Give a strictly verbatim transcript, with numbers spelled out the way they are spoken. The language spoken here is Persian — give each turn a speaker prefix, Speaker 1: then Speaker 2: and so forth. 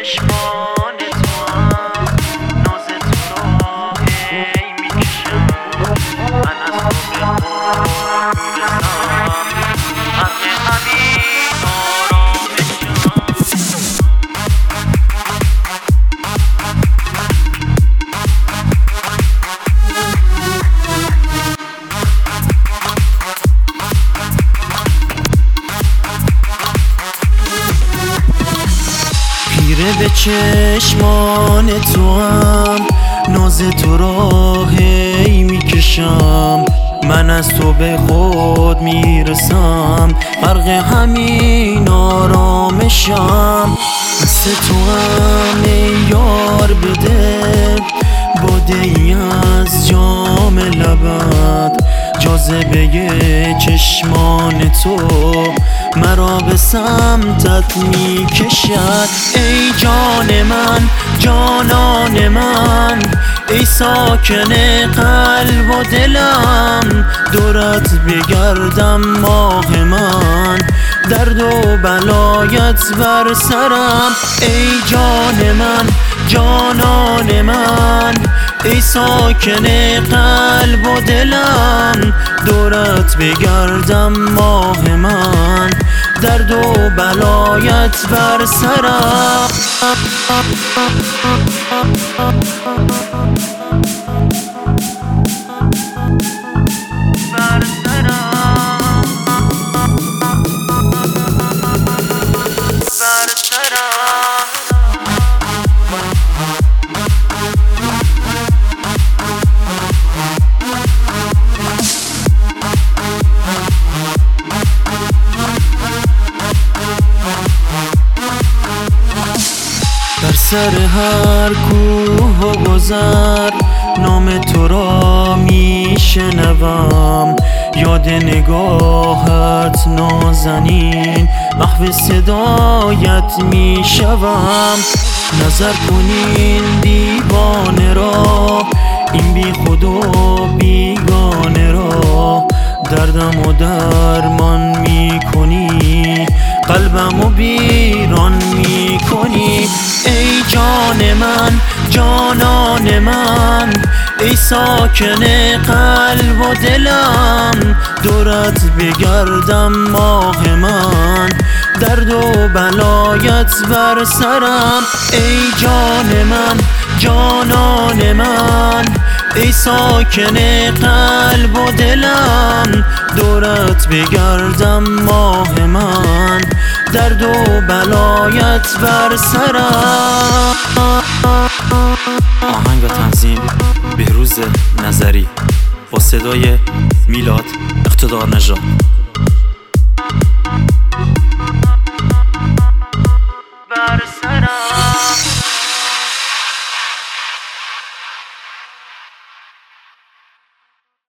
Speaker 1: چشمان تو هم ناز تو را هی میکشم من از تو به خود میرسم حق همین آرامشم خیره به چشمان تو هم ناز تو را هی میکشم من از تو به خود میرسم غرق همین آرامشم دست تو هم ای یار بده باده ای از جام لبت جاذبه چشمان تو مرا به سمتت میکشد ای جان من جانان من ای ساکن قلب و دلم دورت بگردم ماه من درد و بلایت بر سرم ای جان من جانان من ای ساکن قلب و دلم دورت بگردم ماه من درد و بلایت بر سرم بر سرم بر سرم بر سر هر کوه و گذر نام تو را میشنوم یاد نگاهت نازنین محو صدایت میشوم نظر کنین دیوانه را این بی خود و بیگانه را دردم و درمان میکنی قلبم و بیران میکنی ای جان من جانان من ای ساکن قلب و دلم دورت بگردم ماه من درد و بلایت بر سرم ای جان من جانان من ای ساکن قلب و دلم دورت بگردم ماه من درد و بلایت بر سرم
Speaker 2: آهنگ و تنظیم بهروز نظری با صدای میلاد اقتدار نژاد.